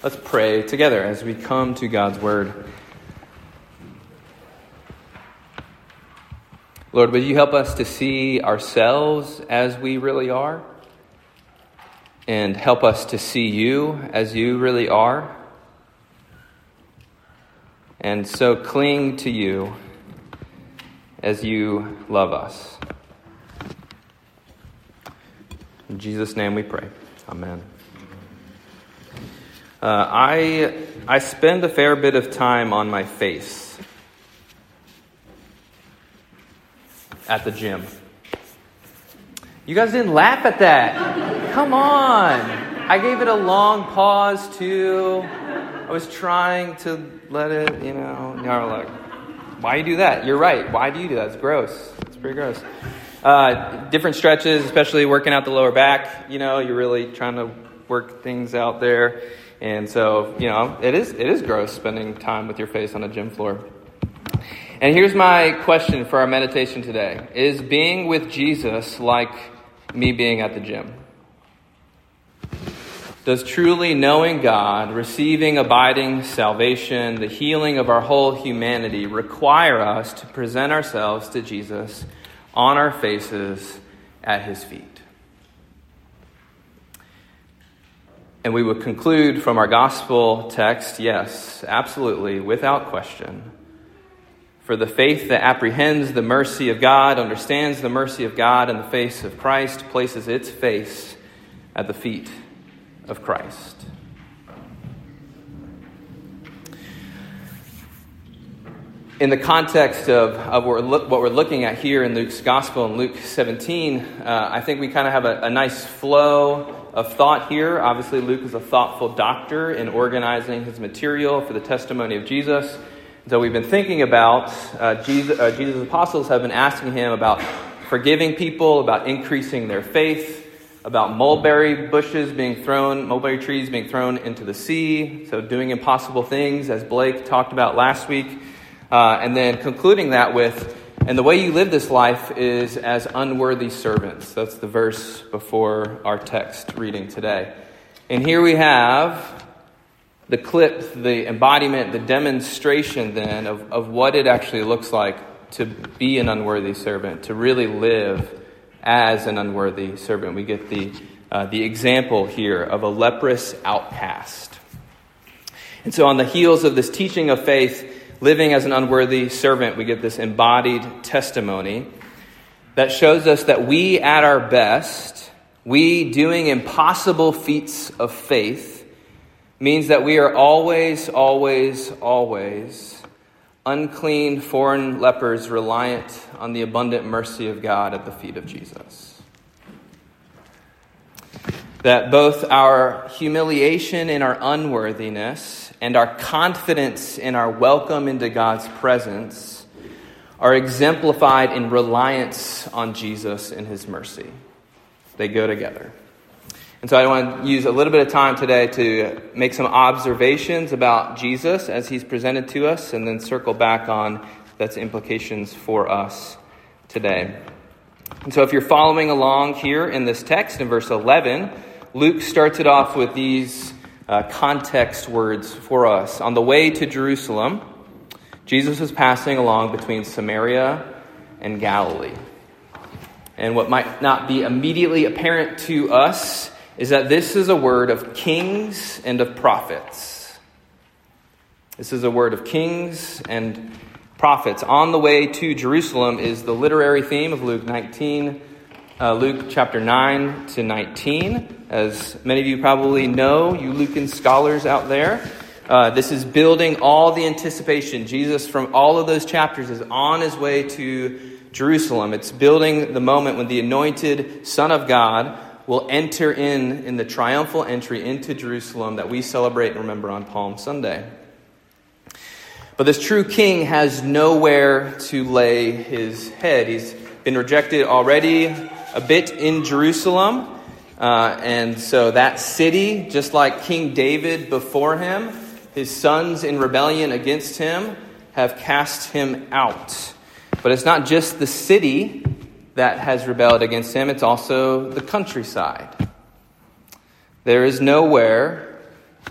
Let's pray together as we come to God's Word. Lord, would you help us to see ourselves as we really are? And help us to see you as you really are? And so cling to you as you love us. In Jesus' name we pray. Amen. I spend a fair bit of time on my face at the gym. You guys didn't laugh at that. Come on. I gave it a long pause too. I was trying to let it, y'all are like, why you do that? You're right. Why do you do that? It's gross. It's pretty gross. Different stretches, especially working out the lower back, you're really trying to work things out there. And so, it is gross spending time with your face on a gym floor. And here's my question for our meditation today. Is being with Jesus like me being at the gym? Does truly knowing God, receiving abiding salvation, the healing of our whole humanity require us to present ourselves to Jesus on our faces at his feet? And we would conclude from our gospel text, yes, absolutely, without question. For the faith that apprehends the mercy of God, understands the mercy of God in the face of Christ, places its face at the feet of Christ. In the context of what we're looking at here in Luke's gospel, in Luke 17, I think we kind of have a nice flow of thought here. Obviously, Luke is a thoughtful doctor in organizing his material for the testimony of Jesus. So we've been thinking about Jesus' apostles have been asking him about forgiving people, about increasing their faith, about mulberry trees being thrown into the sea, so doing impossible things, as Blake talked about last week. And then concluding that with, and the way you live this life is as unworthy servants. That's the verse before our text reading today. And here we have the clip, the embodiment, the demonstration then of what it actually looks like to be an unworthy servant, to really live as an unworthy servant. We get the example here of a leprous outcast. And so on the heels of this teaching of faith, living as an unworthy servant, we get this embodied testimony that shows us that we at our best, we doing impossible feats of faith, means that we are always, always, always unclean foreign lepers reliant on the abundant mercy of God at the feet of Jesus. That both our humiliation in our unworthiness and our confidence in our welcome into God's presence are exemplified in reliance on Jesus and his mercy. They go together. And so I want to use a little bit of time today to make some observations about Jesus as he's presented to us, and then circle back on that's implications for us today. And so if you're following along here in this text in verse 11, Luke starts it off with these context words for us. On the way to Jerusalem, Jesus was passing along between Samaria and Galilee. And what might not be immediately apparent to us is that this is a word of kings and of prophets. This is a word of kings and prophets. On the way to Jerusalem is the literary theme of Luke chapter 9 to 19. As many of you probably know, you Lucan scholars out there, this is building all the anticipation. Jesus, from all of those chapters, is on his way to Jerusalem. It's building the moment when the anointed Son of God will enter in the triumphal entry into Jerusalem that we celebrate and remember on Palm Sunday. But this true king has nowhere to lay his head. He's been rejected already a bit in Jerusalem. And so that city, just like King David before him, his sons in rebellion against him have cast him out. But it's not just the city that has rebelled against him, it's also the countryside. There is nowhere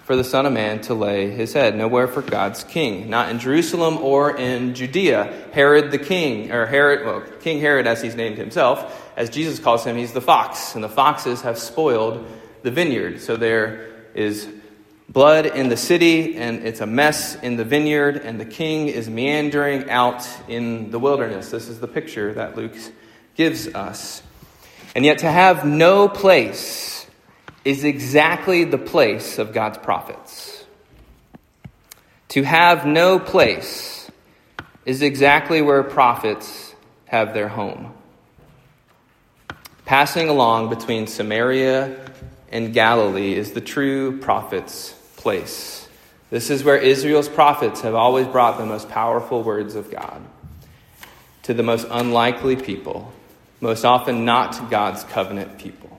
for the Son of Man to lay his head. Nowhere for God's king. Not in Jerusalem or in Judea. Herod the king, King Herod as he's named himself, as Jesus calls him, he's the fox. And the foxes have spoiled the vineyard. So there is blood in the city, and it's a mess in the vineyard, and the king is meandering out in the wilderness. This is the picture that Luke gives us. And yet to have no place is exactly the place of God's prophets. To have no place is exactly where prophets have their home. Passing along between Samaria and Galilee is the true prophet's place. This is where Israel's prophets have always brought the most powerful words of God to the most unlikely people, most often not God's covenant people.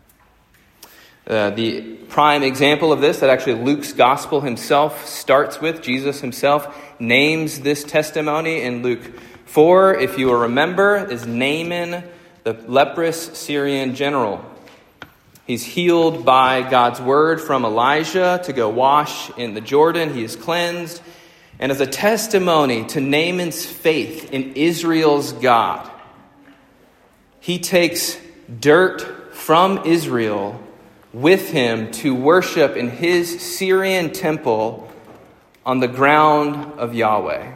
The prime example of this that actually Luke's gospel himself starts with, Jesus himself names this testimony in Luke 4, if you will remember, is Naaman, the leprous Syrian general. He's healed by God's word from Elijah to go wash in the Jordan. He is cleansed. And as a testimony to Naaman's faith in Israel's God, he takes dirt from Israel with him to worship in his Syrian temple on the ground of Yahweh.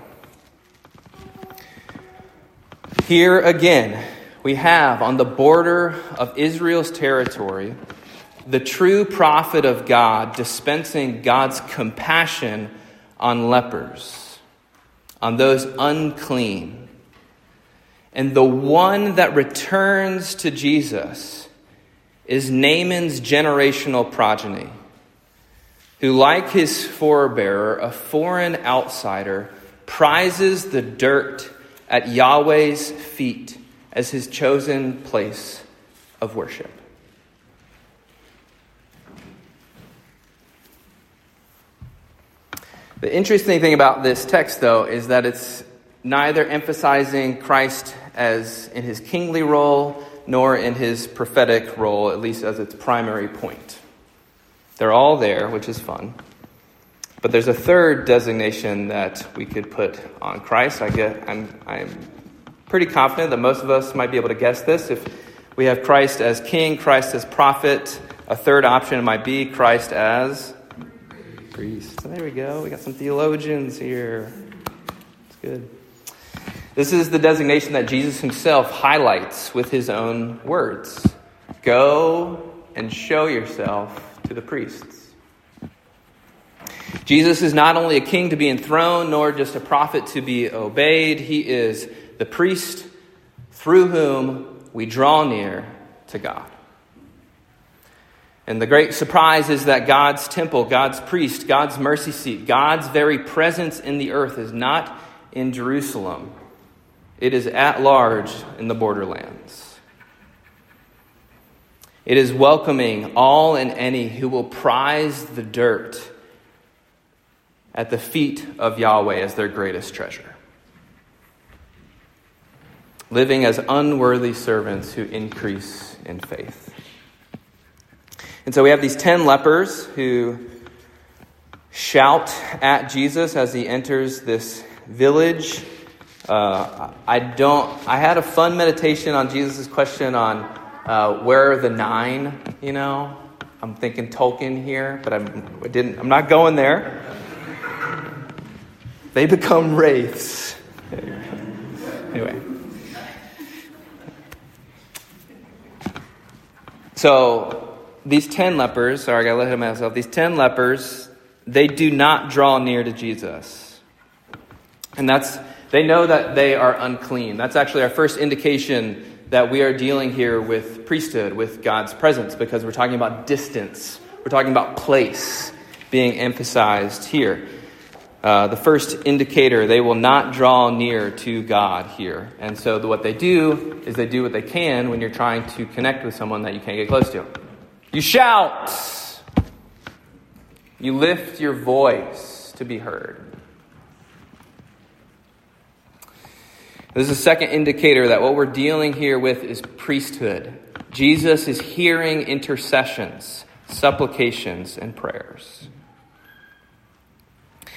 Here again, we have on the border of Israel's territory the true prophet of God dispensing God's compassion on lepers, on those unclean. And the one that returns to Jesus is Naaman's generational progeny, who, like his forebearer, a foreign outsider, prizes the dirt at Yahweh's feet as his chosen place of worship. The interesting thing about this text, though, is that it's neither emphasizing Christ as in his kingly role nor in his prophetic role, at least as its primary point. They're all there, which is fun. But there's a third designation that we could put on Christ. I'm pretty confident that most of us might be able to guess this. If we have Christ as king, Christ as prophet, a third option might be Christ as priest. So there we go. We got some theologians here. It's good. This is the designation that Jesus himself highlights with his own words. Go and show yourself to the priests. Jesus is not only a king to be enthroned, nor just a prophet to be obeyed. He is the priest through whom we draw near to God. And the great surprise is that God's temple, God's priest, God's mercy seat, God's very presence in the earth is not in Jerusalem. It is at large in the borderlands. It is welcoming all and any who will prize the dirt at the feet of Yahweh as their greatest treasure. Living as unworthy servants who increase in faith. And so we have these 10 lepers who shout at Jesus as he enters this village. I had a fun meditation on Jesus' question on where are the 9, you know. I'm thinking Tolkien here, but I'm not going there. They become wraiths. Anyway. So these 10 lepers, sorry, I gotta let him myself. These 10 lepers, they do not draw near to Jesus. And they know that they are unclean. That's actually our first indication that we are dealing here with priesthood, with God's presence, because we're talking about distance. We're talking about place being emphasized here. The first indicator, they will not draw near to God here. And so what they do is they do what they can when you're trying to connect with someone that you can't get close to. You shout. You lift your voice to be heard. This is a second indicator that what we're dealing here with is priesthood. Jesus is hearing intercessions, supplications, and prayers.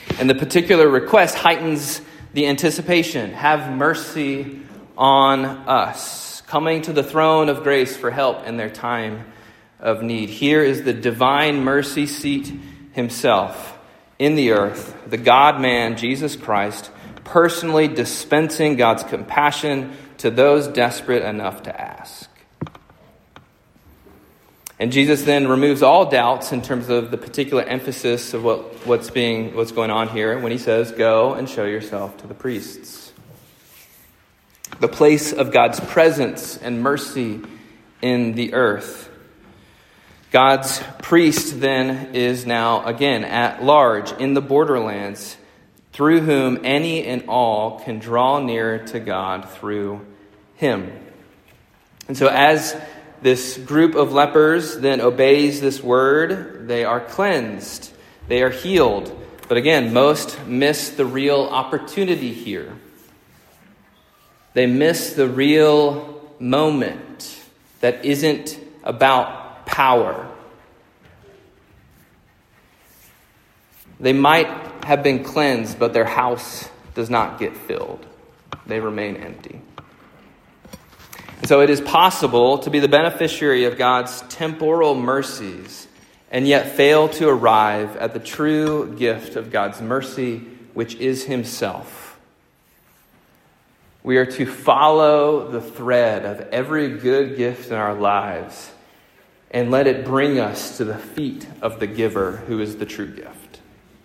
And the particular request heightens the anticipation. Have mercy on us. Coming to the throne of grace for help in their time of need. Here is the divine mercy seat himself in the earth, the God-man, Jesus Christ, personally dispensing God's compassion to those desperate enough to ask. And Jesus then removes all doubts in terms of the particular emphasis of what's going on here when he says, "Go and show yourself to the priests." The place of God's presence and mercy in the earth. God's priest then is now again at large in the borderlands, through whom any and all can draw near to God through him. And so as this group of lepers then obeys this word, they are cleansed, they are healed. But again, most miss the real opportunity here. They miss the real moment that isn't about power. They might have been cleansed, but their house does not get filled. They remain empty. And so it is possible to be the beneficiary of God's temporal mercies and yet fail to arrive at the true gift of God's mercy, which is himself. We are to follow the thread of every good gift in our lives and let it bring us to the feet of the giver, who is the true gift.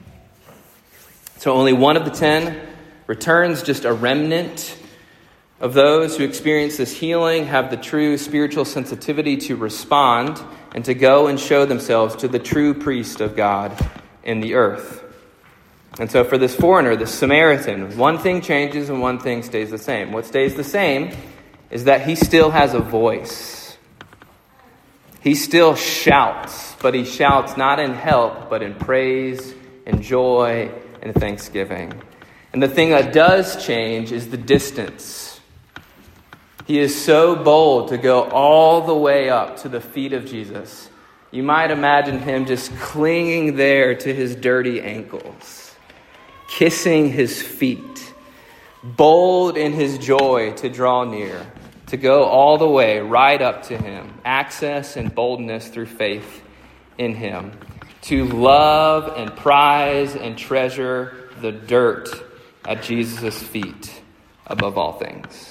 So only one of the 10 returns, just a remnant of those who experience this healing have the true spiritual sensitivity to respond and to go and show themselves to the true priest of God in the earth. And so for this foreigner, this Samaritan, one thing changes and one thing stays the same. What stays the same is that he still has a voice. He still shouts, but he shouts not in help, but in praise and joy and thanksgiving. And the thing that does change is the distance. He is so bold to go all the way up to the feet of Jesus. You might imagine him just clinging there to his dirty ankles, kissing his feet, bold in his joy to draw near, to go all the way right up to him, access and boldness through faith in him, to love and prize and treasure the dirt at Jesus' feet above all things.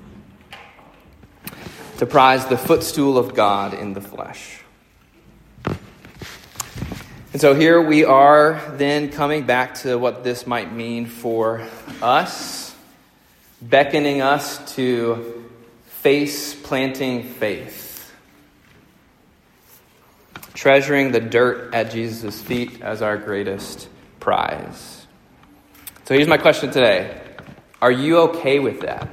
To prize the footstool of God in the flesh. And so here we are then coming back to what this might mean for us, beckoning us to face-planting faith, treasuring the dirt at Jesus' feet as our greatest prize. So here's my question today. Are you okay with that?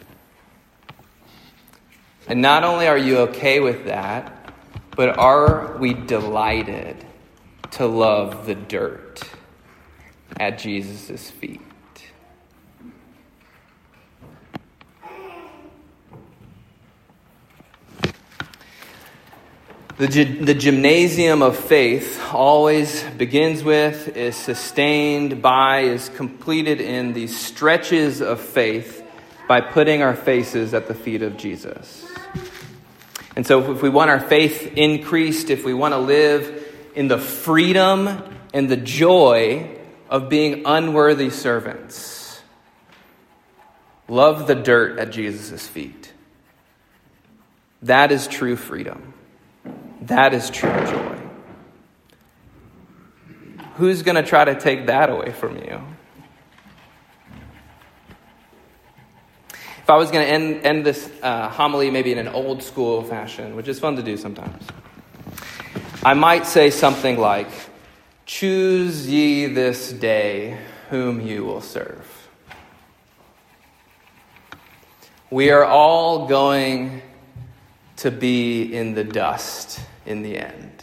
And not only are you okay with that, but are we delighted to love the dirt at Jesus' feet? The gymnasium of faith always begins with, is sustained by, is completed in these stretches of faith by putting our faces at the feet of Jesus. And so if we want our faith increased, if we want to live in the freedom and the joy of being unworthy servants, love the dirt at Jesus' feet. That is true freedom. That is true joy. Who's going to try to take that away from you? If I was going to end this homily maybe in an old school fashion, which is fun to do sometimes, I might say something like, "Choose ye this day whom you will serve." We are all going to be in the dust in the end.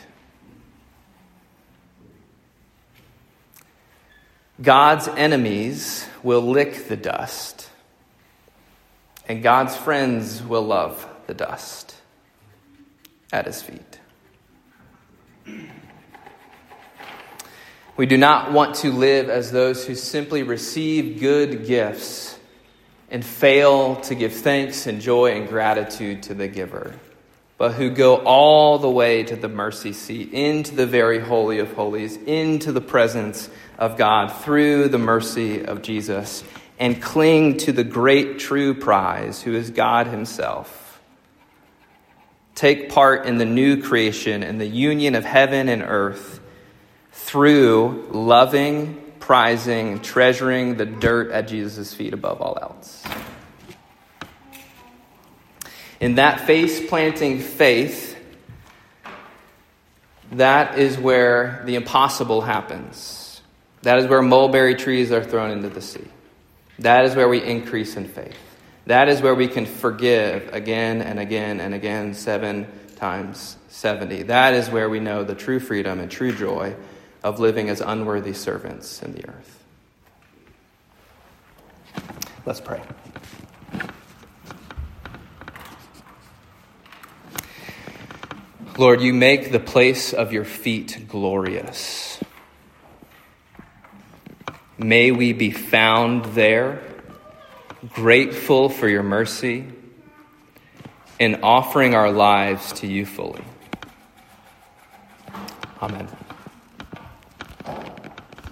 God's enemies will lick the dust, and God's friends will love the dust at his feet. We do not want to live as those who simply receive good gifts and fail to give thanks and joy and gratitude to the giver, but who go all the way to the mercy seat, into the very holy of holies, into the presence of God through the mercy of Jesus, and cling to the great true prize, who is God himself. Take part in the new creation and the union of heaven and earth through loving, prizing, treasuring the dirt at Jesus' feet above all else. In that face-planting faith, that is where the impossible happens. That is where mulberry trees are thrown into the sea. That is where we increase in faith. That is where we can forgive again and again and again, 7 times 70. That is where we know the true freedom and true joy of living as unworthy servants in the earth. Let's pray. Lord, you make the place of your feet glorious. May we be found there, grateful for your mercy, and offering our lives to you fully. Amen.